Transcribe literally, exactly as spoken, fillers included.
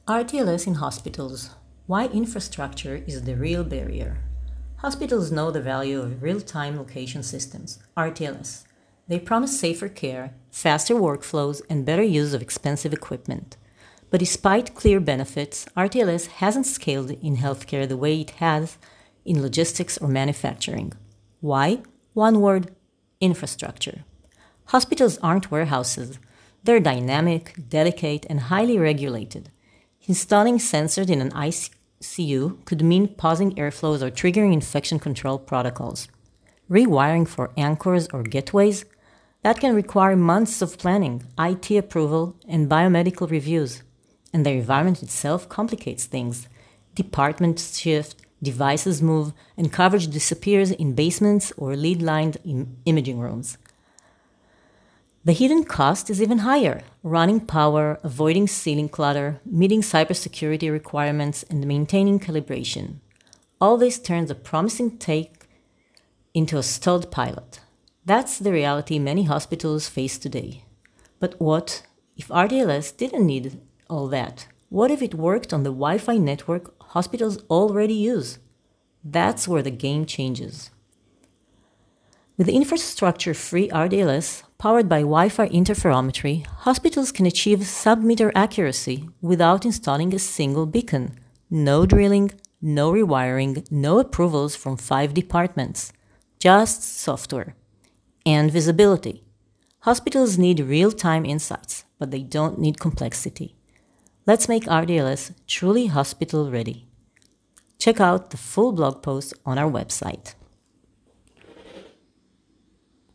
R T L S in hospitals. Why infrastructure is the real barrier. Hospitals know the value of real-time location systems, R T L S. They promise safer care, faster workflows, and better use of expensive equipment. But despite clear benefits, R T L S hasn't scaled in healthcare the way it has in logistics or manufacturing. Why? One word: infrastructure. Hospitals aren't warehouses. They're dynamic, delicate, and highly regulated. Installing sensors in an I C U could mean pausing airflows or triggering infection control protocols. Rewiring for anchors or gateways? That can require months of planning, I T approval, and biomedical reviews. And the environment itself complicates things. Departments shift, devices move, and coverage disappears in basements or lead-lined im- imaging rooms. The hidden cost is even higher: running power, avoiding ceiling clutter, meeting cybersecurity requirements, and maintaining calibration. All this turns a promising take into a stalled pilot. That's the reality many hospitals face today. But what if R T L S didn't need all that? What if it worked on the Wi-Fi network hospitals already use? That's where the game changes. With infrastructure-free R T L S, powered by Wi-Fi interferometry, hospitals can achieve sub-meter accuracy without installing a single beacon. No drilling, no rewiring, no approvals from five departments. Just software. And visibility. Hospitals need real-time insights, but they don't need complexity. Let's make R T L S truly hospital-ready. Check out the full blog post on our website.